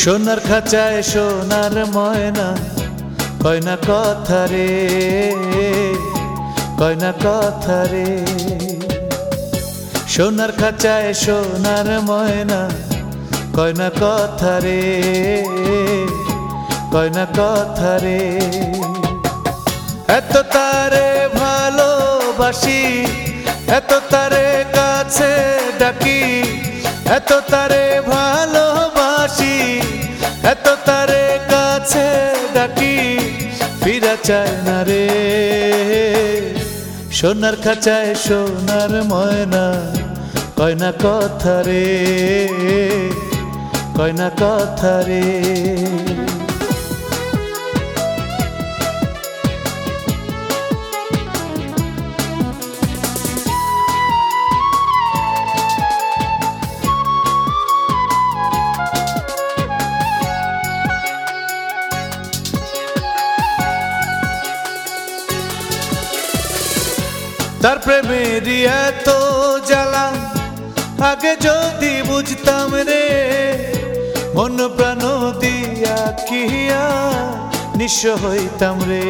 সোনার খাঁচায় সোনার ময়না কয় না কথা রে, কয় না কথা রে। সোনার খাঁচায় সোনার ময়না কয় না কথা রে, কয় না কথা রে। এত তারে ভালোবাসি, এত তারে কাছে ডাকি, এত তারে ভালোবাসি, এত তারে কাছে ডাকি, ফিরা চায় না রে। সোনার খাঁচায় সোনার ময়না কয় না কথা রে, কয় না কথা রে। তার প্রেমেরই এত জ্বালা আগে যদি বুঝতাম রে, মন প্রাণ দিয়া কিয়া নিঃস্ব হইতাম রে।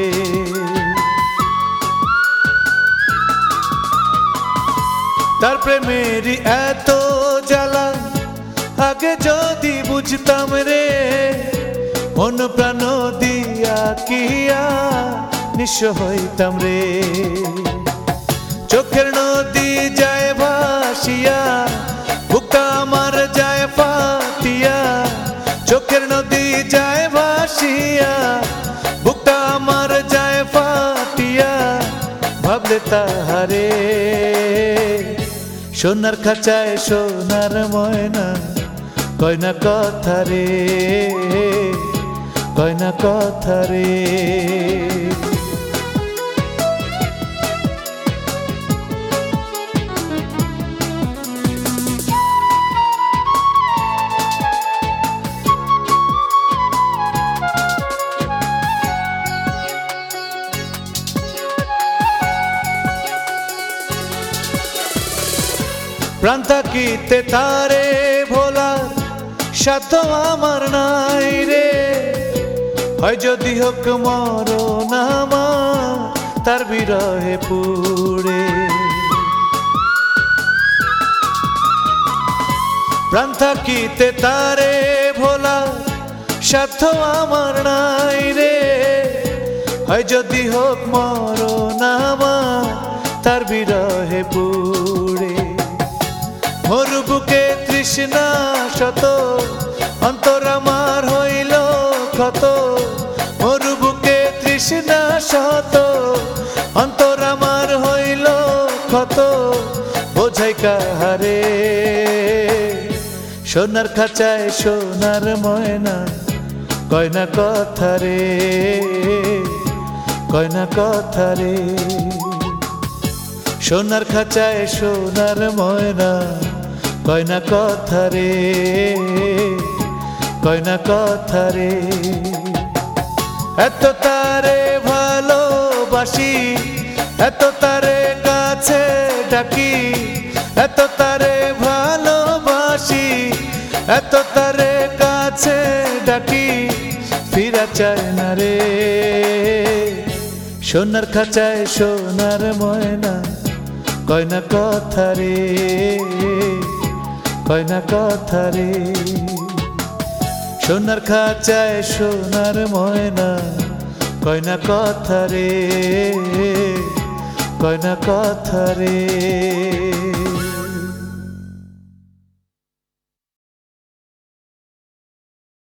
তার প্রেমেরই এত জ্বালা আগে যদি বুঝতাম রে, মন প্রাণ দিয়া কিয়া নিঃস্ব হইতাম রে। চোখের নদী যায় ভাসিয়া, বুকটা আমার যায় ফাটিয়া। চোখের নদী যায় ভাসিয়া, বুকটা আমার যায় ফাটিয়া। ভাবলে তাহারে সোনার খাঁচায় সোনার ময়না কয় না কথা রে, কয় না কথা রে। প্রাণ থাকিতে তারে ভোলার সাধ্য আমার নাই রে, হয় যদি হোক মরণ আমার তার বিরহে পুড়ে। প্রাণ থাকিতে তারে ভোলার সাধ্য আমার নাই রে, হয় যদি হোক মরণ আমার তার বিরহে পুড়ে। মোর বুকে তৃষ্ণা শত, অন্তর আমার হইল ক্ষত। মোর বুকে তৃষ্ণা শত, অন্তর আমার হইল ক্ষত। বোঝাই কাহারে সোনার খাঁচায় সোনার ময়না কয় না কথা রে, কয় না কথা রে। সোনার খাঁচায় সোনার ময়না কয় না কথা রে, কয় না কথা রে। এত তারে ভালোবাসি, এত তারে কাছে ডাকি, এত তারে ভালোবাসি, এত তারে কাছে ডাকি, ফিরা চায় না রে। সোনার খাঁচায় সোনার ময়না কয় না কথা রে, কয় না কথা রে। সোনার খাঁচায় সোনার ময়না কয় না কথা রে, কয় না কথা রে।